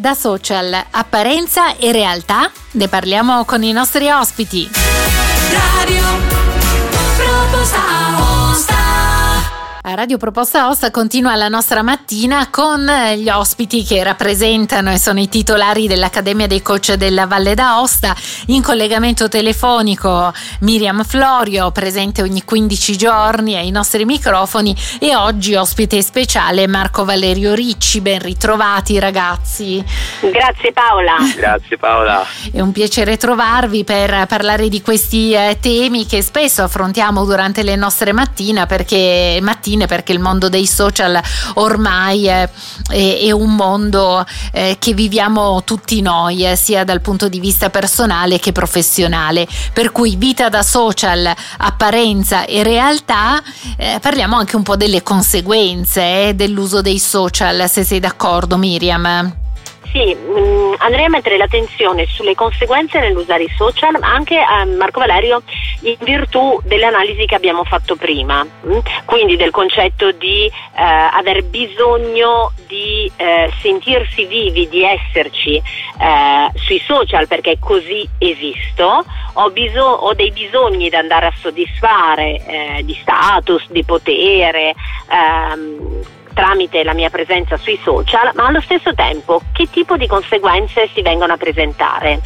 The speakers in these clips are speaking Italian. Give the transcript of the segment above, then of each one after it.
da social, apparenza e realtà? Ne parliamo con i nostri ospiti. Radio Proposta Aosta. A Radio Proposta Aosta continua la nostra mattina con gli ospiti che rappresentano e sono i titolari dell'Accademia dei Coach della Valle d'Aosta. In collegamento telefonico Miriam Florio, presente ogni 15 giorni ai nostri microfoni, e oggi ospite speciale Marco Valerio Ricci. Ben ritrovati ragazzi. Grazie Paola. Grazie Paola. È un piacere trovarvi per parlare di questi temi che spesso affrontiamo durante le nostre mattine perché il mondo dei social ormai è un mondo che viviamo tutti noi, sia dal punto di vista personale che professionale, per cui vita da social, apparenza e realtà. Parliamo anche un po' delle conseguenze dell'uso dei social, se sei d'accordo Miriam. Sì, andrei a mettere l'attenzione sulle conseguenze nell'usare i social, anche Marco Valerio, in virtù delle analisi che abbiamo fatto prima, quindi del concetto di aver bisogno di sentirsi vivi, di esserci sui social perché così esisto, ho dei bisogni da andare a soddisfare, di status, di potere, tramite la mia presenza sui social, ma allo stesso tempo che tipo di conseguenze si vengono a presentare?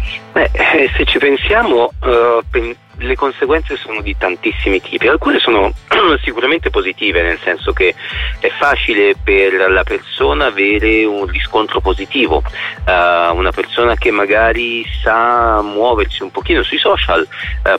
Se ci pensiamo, le conseguenze sono di tantissimi tipi. Alcune sono sicuramente positive, nel senso che è facile per la persona avere un riscontro positivo. Una persona che magari sa muoversi un pochino sui social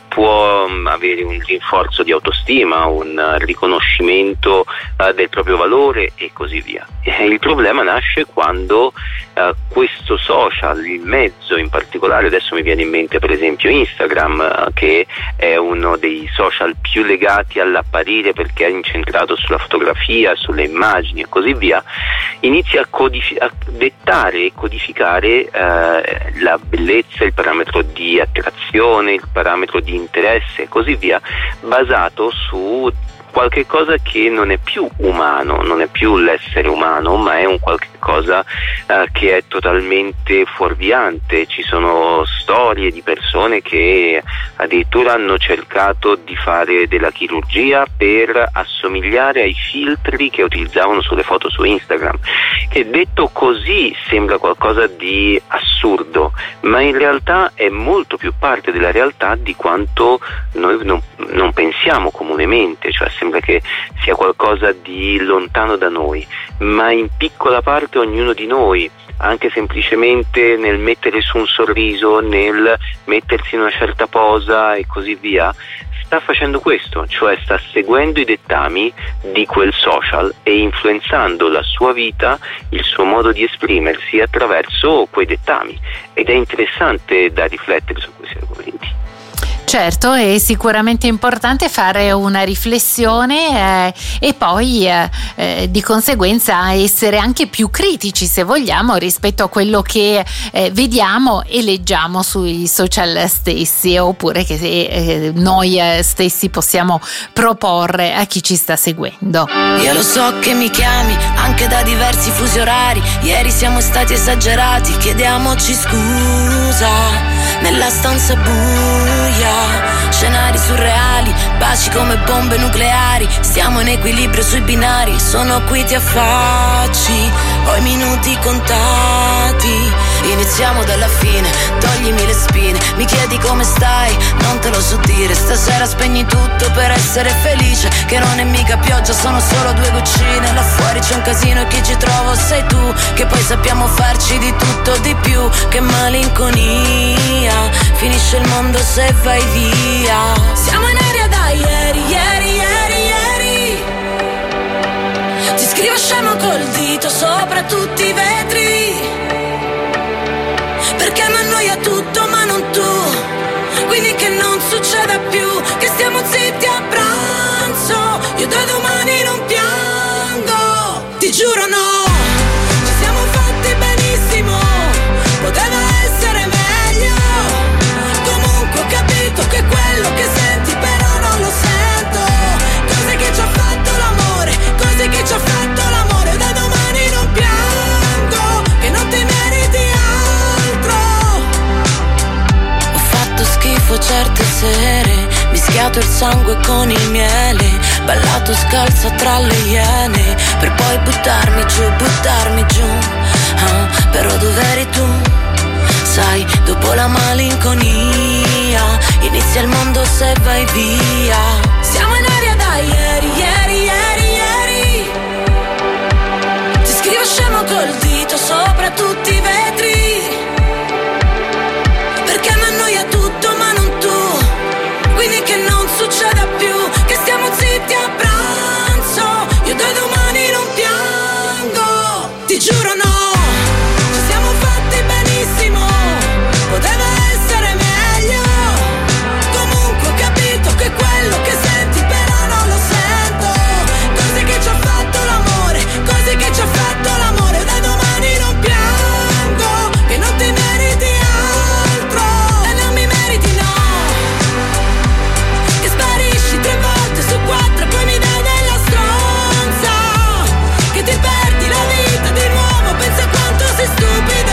può avere un rinforzo di autostima, un riconoscimento del proprio valore e così via. Il problema nasce quando questo social, il mezzo in particolare, adesso mi viene in mente per esempio Instagram, che è uno dei social più legati all'apparire perché è incentrato sulla fotografia, sulle immagini e così via, inizia a dettare e codificare la bellezza, il parametro di attrazione, il parametro di interesse e così via, basato su qualche cosa che non è più umano, non è più l'essere umano, ma è un qualche cosa che è totalmente fuorviante. Ci sono storie di persone che addirittura hanno cercato di fare della chirurgia per assomigliare ai filtri che utilizzavano sulle foto su Instagram, che detto così sembra qualcosa di assurdo, ma in realtà è molto più parte della realtà di quanto noi non pensiamo comunemente, cioè sembra che sia qualcosa di lontano da noi, ma in piccola parte ognuno di noi, anche semplicemente nel mettere su un sorriso, nel mettersi in una certa posa e così via, sta facendo questo, cioè sta seguendo i dettami di quel social e influenzando la sua vita, il suo modo di esprimersi attraverso quei dettami, ed è interessante da riflettere su questi argomenti. Certo, è sicuramente importante fare una riflessione e poi di conseguenza essere anche più critici, se vogliamo, rispetto a quello che vediamo e leggiamo sui social stessi, oppure che noi stessi possiamo proporre a chi ci sta seguendo. Io lo so che mi chiami anche da diversi fusi orari, ieri siamo stati esagerati, chiediamoci scusa nella stanza buia. Scenari surreali, baci come bombe nucleari, stiamo in equilibrio sui binari, sono qui ti affacci, ho i minuti contati, iniziamo dalla fine, toglimi le spine, mi chiedi come stai, non te lo so dire, stasera spegni tutto per essere felice, che non è mica pioggia, sono solo 2 goccine, là fuori c'è un casino e chi ci trovo sei tu, che poi sappiamo farci di tutto di più, che malinconia, finisce il mondo se vai via. Siamo in aria da ieri. Ti scrivo scemo col dito sopra tutti i vetri, perché mi annoia tutto ma non tu, quindi che non succeda più, che stiamo zitti a pranzo, io da domani non piango, ti giuro no. Ci siamo fatti benissimo, poteva essere meglio, comunque ho capito che quello che senti però non lo sento, cose che ci ha fatto l'amore, cose che ci ha fatto l'amore, da domani non piango, che non ti meriti mischiato il sangue con il miele, ballato scalza tra le iene, per poi buttarmi giù, però dov'eri tu? Sai, dopo la malinconia inizia il mondo se vai via. Siamo in aria da ieri. Ti scrivo scemo col dito sopra tutti i vetri, perché mi annoia tutto ma non tu. Quindi che non succeda più, che stiamo zitti a pranzo. Io da domani non piango, ti giuro no. Ci siamo fatti benissimo, poteva essere meglio. Comunque ho capito che quello che senti però non lo sento. Cose che ci ha fatto l'amore, cose che ci ha fatto l'amore. Da domani non piango, che non ti meriti altro. E non mi meriti no, che sparisci 3 volte su 4 e poi mi dai della stronza. Che ti perdi la vita di nuovo, pensa quanto sei stupido.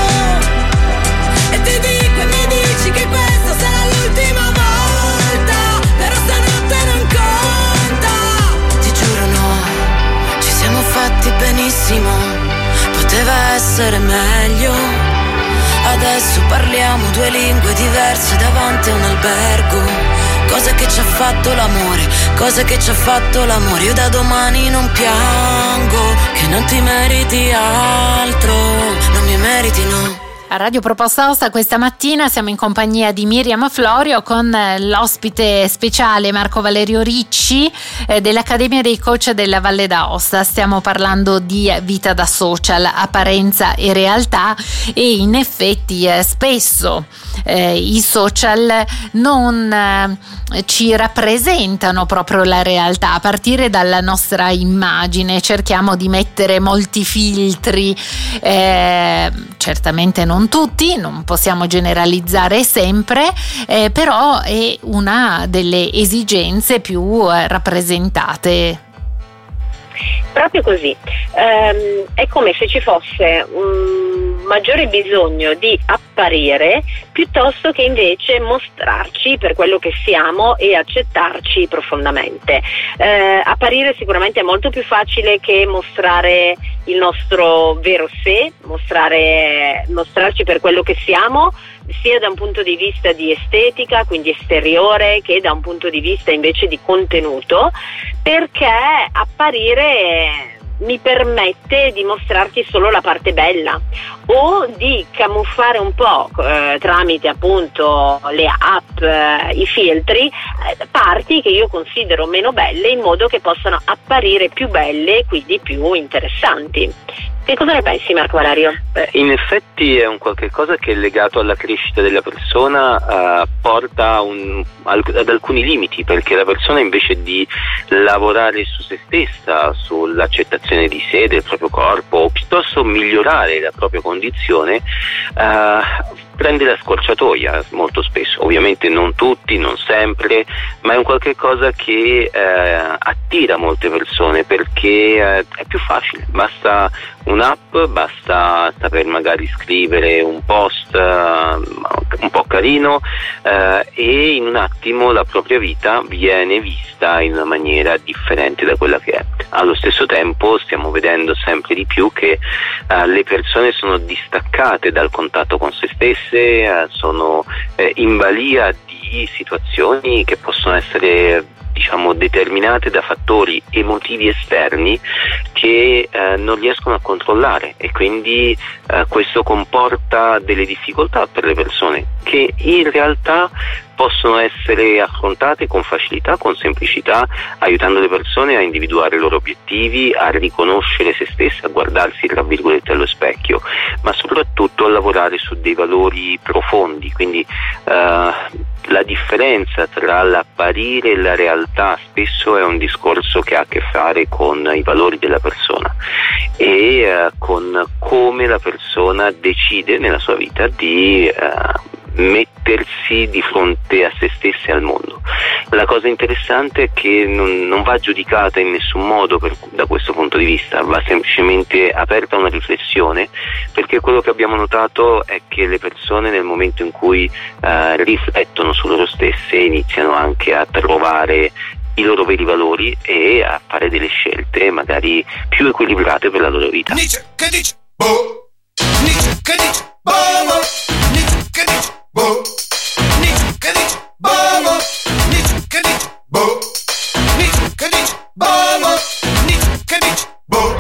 E ti dico e mi dici che questa sarà l'ultima volta, però stanotte non conta. Ti giuro no, ci siamo fatti benissimo, poteva essere meglio. Adesso parliamo 2 lingue diverse davanti a un albergo. Cosa che ci ha fatto l'amore, cosa che ci ha fatto l'amore. Io da domani non piango, che non ti meriti altro, non mi meriti no. A Radio Proposta Osta questa mattina siamo in compagnia di Miriam Florio con l'ospite speciale Marco Valerio Ricci dell'Accademia dei Coach della Valle d'Aosta. Stiamo parlando di vita da social, apparenza e realtà, e in effetti spesso i social non ci rappresentano proprio la realtà. A partire dalla nostra immagine cerchiamo di mettere molti filtri, certamente non tutti, non possiamo generalizzare sempre, però è una delle esigenze più rappresentate. Proprio così, è come se ci fosse un maggiore bisogno di apparire piuttosto che invece mostrarci per quello che siamo e accettarci profondamente. Apparire sicuramente è molto più facile che mostrare il nostro vero sé, mostrarci per quello che siamo, sia da un punto di vista di estetica, quindi esteriore, che da un punto di vista invece di contenuto, perché apparire mi permette di mostrarti solo la parte bella o di camuffare un po' tramite appunto le app, i filtri, parti che io considero meno belle, in modo che possano apparire più belle e quindi più interessanti. Che cosa ne pensi, Marco Valerio? In effetti è un qualche cosa che è legato alla crescita della persona, porta ad alcuni limiti, perché la persona invece di lavorare su se stessa, sull'accettazione di sé, del proprio corpo, o piuttosto migliorare la propria condizione, prende la scorciatoia molto spesso. Ovviamente non tutti, non sempre, ma è un qualche cosa che attira molte persone, perché è più facile, basta un'app, basta saper magari scrivere un post un po' carino, e in un attimo la propria vita viene vista in una maniera differente da quella che è. Allo stesso tempo stiamo vedendo sempre di più che le persone sono distaccate dal contatto con se stesse, sono in balia di situazioni che possono essere determinate da fattori emotivi esterni che non riescono a controllare, e quindi questo comporta delle difficoltà per le persone che in realtà possono essere affrontate con facilità, con semplicità, aiutando le persone a individuare i loro obiettivi, a riconoscere se stesse, a guardarsi tra virgolette allo specchio, ma soprattutto a lavorare su dei valori profondi. Quindi la differenza tra l'apparire e la realtà spesso è un discorso che ha a che fare con i valori della persona e con come la persona decide nella sua vita di mettersi di fronte a se stessa e al mondo. La cosa interessante è che non va giudicata in nessun modo da questo punto di vista, va semplicemente aperta una riflessione, perché quello che abbiamo notato è che le persone nel momento in cui riflettono su loro stesse iniziano anche a trovare i loro veri valori e a fare delle scelte magari più equilibrate per la loro vita. Nietzsche che dice boh, Nietzsche che dice boh, Nietzsche che dice boh, Nietzsche che dice boh, Nietzsche che dice boh, Nietzsche che dice boh, Nietzsche che dice boh.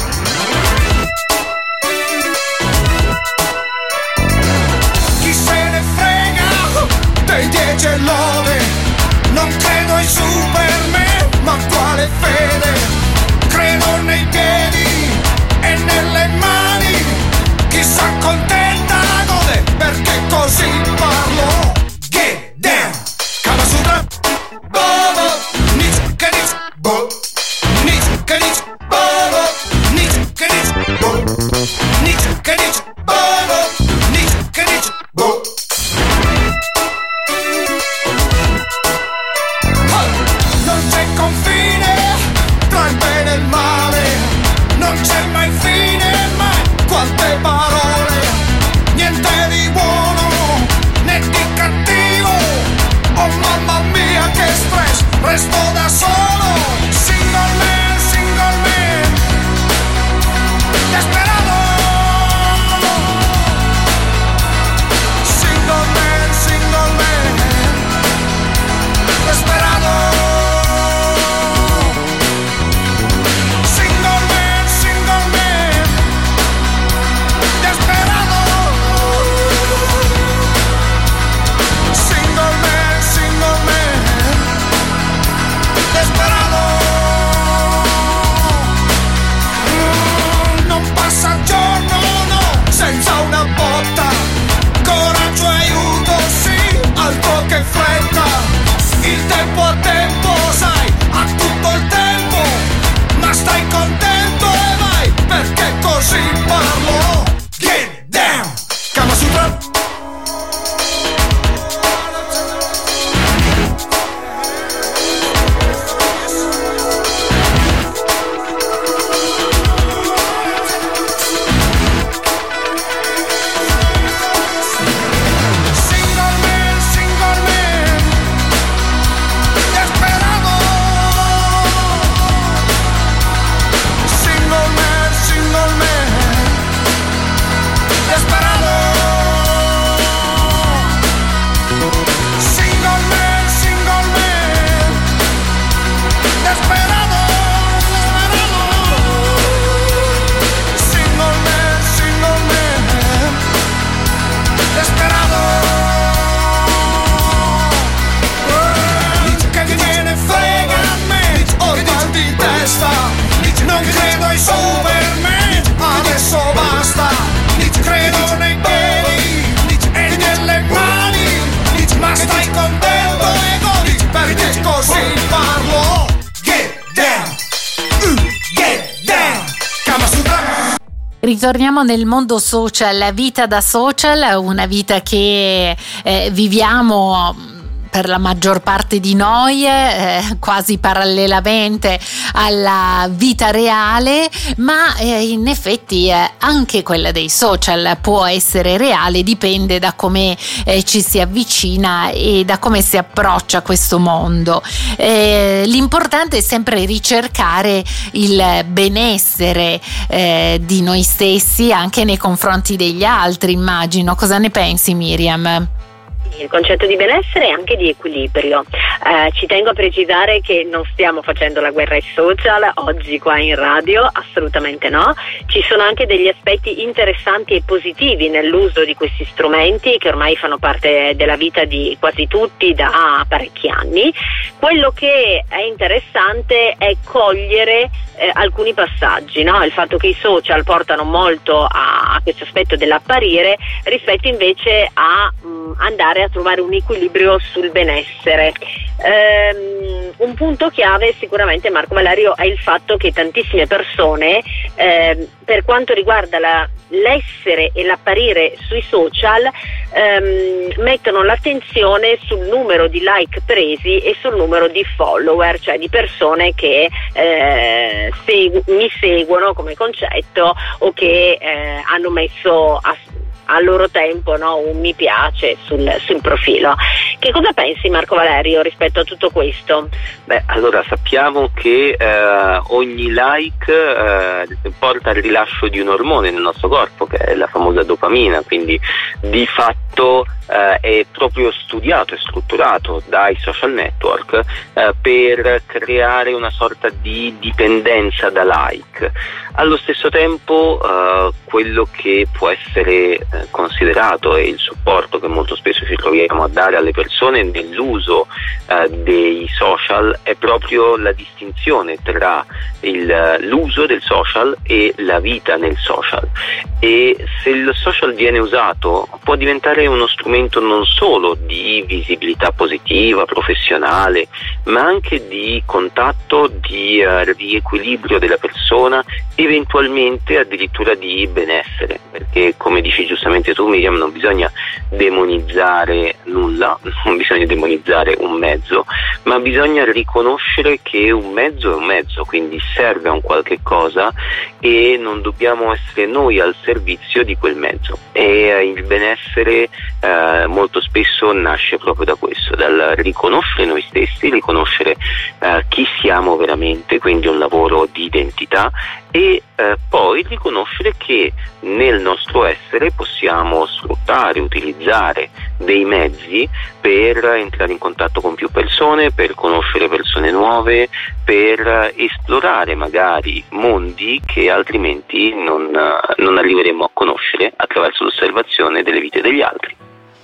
Chi se ne frega dei 10 e lode, non credo ai Superman, ma quale fede, credo nei piedi e nelle mani, chi s'accontenta gode, perché così parlo. Get down, Kama Sutra, bobo, Nietzsche che dice boh, Nietzsche che dice bobo, Nietzsche che dice boh, Nietzsche che dice bobo, Nietzsche che dice boh. Non c'è confine tra il bene e il male, non c'è mai fine, mai quante parole, niente di buono né di cattivo. Oh mamma mia che stress, resto da solo, single man, desperado. Single man, desperado. Single man, desperado. Single man, desperado. Non passa giorno, no, senza una botta. Coraggio e aiuto, sì, altro che fretta. Il tempo a tempo, sai, ha tutto il tempo, ma stai contento e vai, perché così parlo. Get down, Kama Sutra. Single man, desperado. Single man, desperado. Single man, desperado. Single man, desperado. Che me ne frega a me, ho il mal di testa, non credo ai Superman, adesso basta. Credo nei piedi e nelle mani, ma stai contento e godi, perché così parlo. Get down, Kama Sutra. Ritorniamo nel mondo social, vita da social, una vita che viviamo per la maggior parte di noi quasi parallelamente alla vita reale, ma in effetti anche quella dei social può essere reale, dipende da come ci si avvicina e da come si approccia a questo mondo. L'importante è sempre ricercare il benessere di noi stessi anche nei confronti degli altri, immagino. Cosa ne pensi, Miriam? Il concetto di benessere e anche di equilibrio. Ci tengo a precisare che non stiamo facendo la guerra ai social oggi qua in radio, assolutamente no. Ci sono anche degli aspetti interessanti e positivi nell'uso di questi strumenti che ormai fanno parte della vita di quasi tutti da parecchi anni. Quello che è interessante è cogliere alcuni passaggi, no? Il fatto che i social portano molto a questo aspetto dell'apparire rispetto invece a andare a trovare un equilibrio sul benessere. Un punto chiave sicuramente, Marco Valerio, è il fatto che tantissime persone, per quanto riguarda l'essere e l'apparire sui social, mettono l'attenzione sul numero di like presi e sul numero di follower, cioè di persone che mi seguono come concetto o che hanno messo a loro tempo, no, un mi piace sul profilo. Che cosa pensi, Marco Valerio, rispetto a tutto questo? Beh, allora sappiamo che ogni like porta al rilascio di un ormone nel nostro corpo, che è la famosa dopamina, quindi di fatto è proprio studiato e strutturato dai social network per creare una sorta di dipendenza da like. Allo stesso tempo quello che può essere considerato e il supporto che molto spesso ci troviamo a dare alle persone nell'uso dei social è proprio la distinzione tra l'uso del social e la vita nel social. E se il social viene usato può diventare uno strumento non solo di visibilità positiva, professionale, ma anche di contatto, di riequilibrio della persona, eventualmente addirittura di benessere, perché come dici giustamente tu, Miriam, non bisogna demonizzare nulla, non bisogna demonizzare un mezzo, ma bisogna riconoscere che un mezzo è un mezzo, quindi serve a un qualche cosa e non dobbiamo essere noi al servizio di quel mezzo. E il benessere molto spesso nasce proprio da questo, dal riconoscere noi stessi, riconoscere chi siamo veramente, quindi un lavoro di identità, e poi riconoscere che nel nostro essere possiamo sfruttare, utilizzare dei mezzi per entrare in contatto con più persone, per conoscere persone nuove, per esplorare magari mondi che altrimenti non arriveremo a conoscere attraverso l'osservazione delle vite degli altri.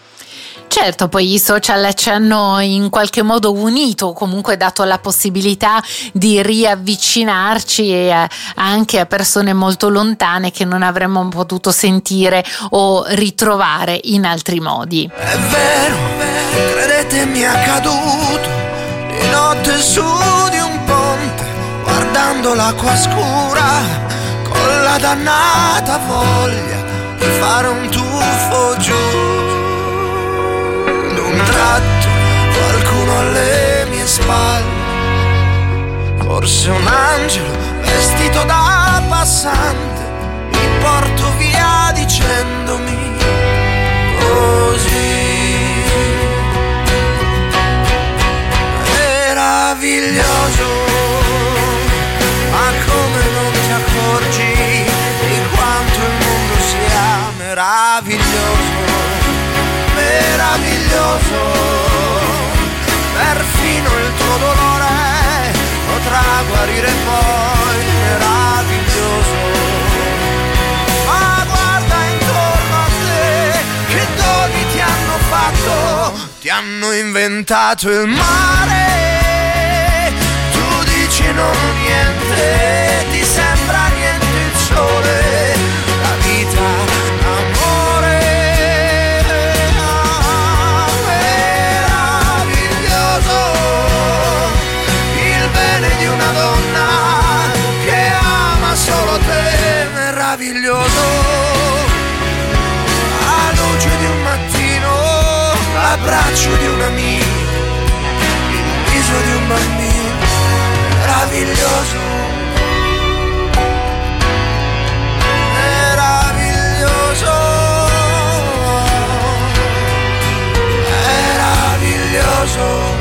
Certo, poi i social ci hanno in qualche modo unito, comunque dato la possibilità di riavvicinarci anche a persone molto lontane che non avremmo potuto sentire o ritrovare in altri modi. È vero, credetemi, è accaduto di notte su di un ponte, guardando l'acqua scura, con la dannata voglia di fare un tuffo giù. Un tratto, qualcuno alle mie spalle, forse un angelo vestito da passante, mi porto via dicendomi così. Meraviglioso, ma come non ti accorgi di quanto il mondo sia meraviglioso. Meraviglioso, perfino il tuo dolore potrà guarire poi. Meraviglioso, ma guarda intorno a te, che doni ti hanno fatto, ti hanno inventato il mare. Tu dici non niente, ti sembra niente il sole, la vita. Solo te, meraviglioso, la luce di un mattino, l'abbraccio di un amico, il viso di un bambino, meraviglioso, meraviglioso, meraviglioso.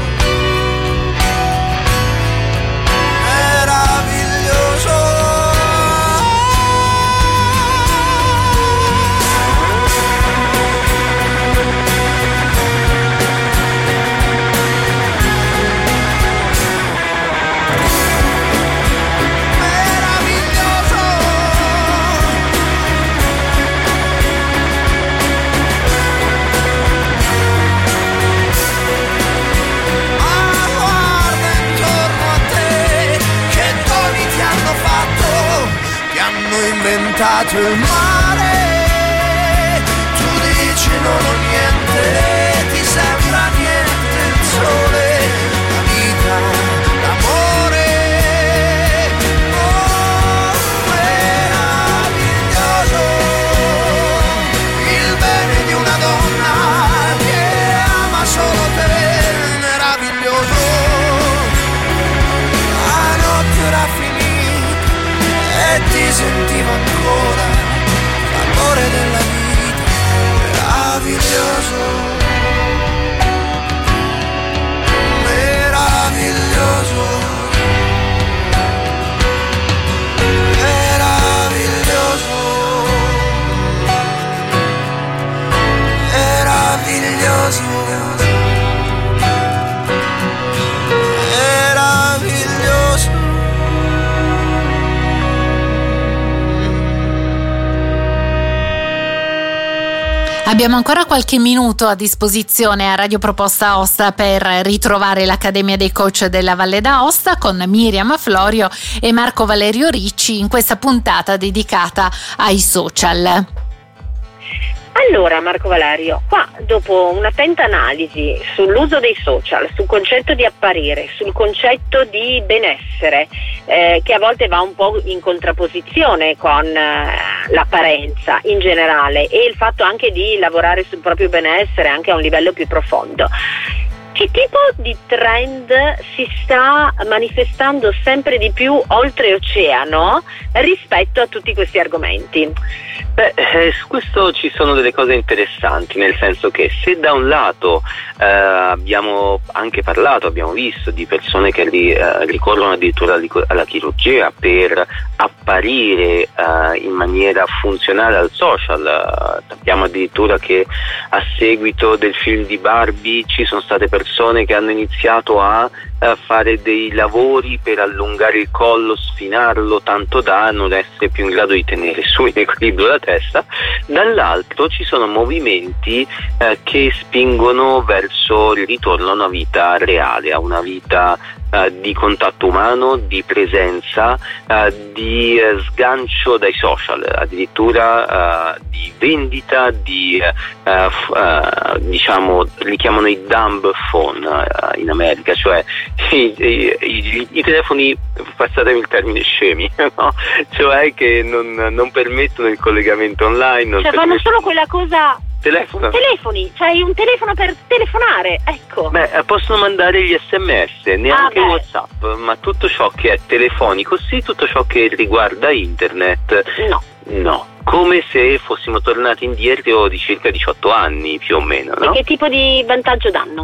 Inventato il mare, tu dici non ho niente, ti sembra niente il sole, la vita, l'amore. Oh, meraviglioso il bene di una donna che ama solo te, meraviglioso. La notte era finita e ti sentivo ancora l'amore della vita, meraviglioso, meraviglioso, meraviglioso, meraviglioso, meraviglioso. Abbiamo ancora qualche minuto a disposizione a Radio Proposta Aosta per ritrovare l'Accademia dei Coach della Valle d'Aosta con Miriam Florio e Marco Valerio Ricci in questa puntata dedicata ai social. Allora Marco Valerio, qua dopo un'attenta analisi sull'uso dei social, sul concetto di apparire, sul concetto di benessere, che a volte va un po' in contrapposizione con l'apparenza in generale, e il fatto anche di lavorare sul proprio benessere anche a un livello più profondo, che tipo di trend si sta manifestando sempre di più oltreoceano rispetto a tutti questi argomenti? Su questo ci sono delle cose interessanti, nel senso che se da un lato abbiamo anche parlato, abbiamo visto di persone che ricorrono addirittura alla chirurgia per apparire in maniera funzionale al social, sappiamo addirittura che a seguito del film di Barbie ci sono state persone che hanno iniziato a fare dei lavori per allungare il collo, sfinarlo tanto da non essere più in grado di tenere su in equilibrio la testa. Dall'altro ci sono movimenti che spingono verso il ritorno a una vita reale, a una vita di contatto umano, di presenza, di sgancio dai social, addirittura di vendita, di diciamo, li chiamano i dumb phone in America, cioè i telefoni, passatemi il termine, scemi, no? Cioè che non permettono il collegamento online, cioè fanno solo quella cosa. Telefoni, cioè un telefono per telefonare, ecco. Possono mandare gli SMS, neanche WhatsApp, ma tutto ciò che è telefonico, sì, tutto ciò che riguarda internet, no. Come se fossimo tornati indietro di circa 18 anni più o meno, no? E che tipo di vantaggio danno?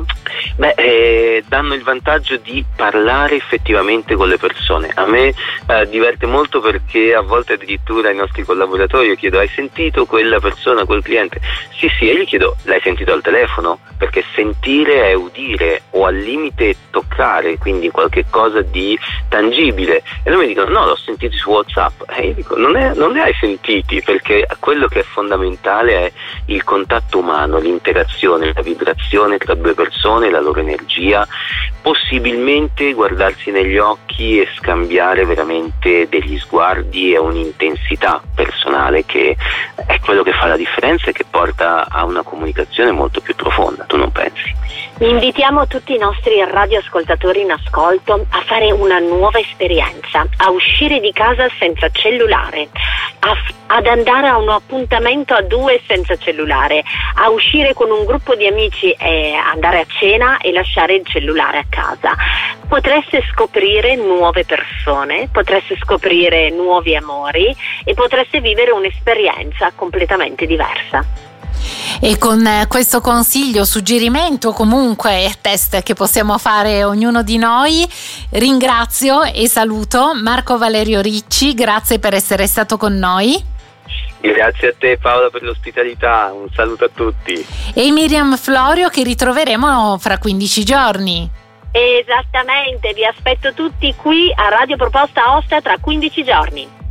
Danno il vantaggio di parlare effettivamente con le persone. A me diverte molto, perché a volte addirittura ai nostri collaboratori io chiedo: hai sentito quella persona, quel cliente? Sì, e gli chiedo: l'hai sentito al telefono? Perché sentire è udire, o al limite toccare, quindi qualche cosa di tangibile. E loro mi dicono: no, l'ho sentito su WhatsApp. E io dico: non li hai sentiti, perché quello che è fondamentale è il contatto umano, l'interazione, la vibrazione tra due persone, la loro energia, possibilmente guardarsi negli occhi e scambiare veramente degli sguardi e un'intensità personale, che è quello che fa la differenza e che porta a una comunicazione molto più profonda. Tu non pensi? Invitiamo tutti i nostri radioascoltatori in ascolto a fare una nuova esperienza, a uscire di casa senza cellulare, ad andare a un appuntamento a due senza cellulare, a uscire con un gruppo di amici e andare a cena e lasciare il cellulare a casa. Potreste scoprire nuove persone, potreste scoprire nuovi amori e potreste vivere un'esperienza completamente diversa. E con questo consiglio, suggerimento, comunque test che possiamo fare ognuno di noi, ringrazio e saluto Marco Valerio Ricci, grazie per essere stato con noi. Grazie a te Paola per l'ospitalità, un saluto a tutti. E Miriam Florio, che ritroveremo fra 15 giorni. Esattamente, vi aspetto tutti qui a Radio Proposta Aosta tra 15 giorni.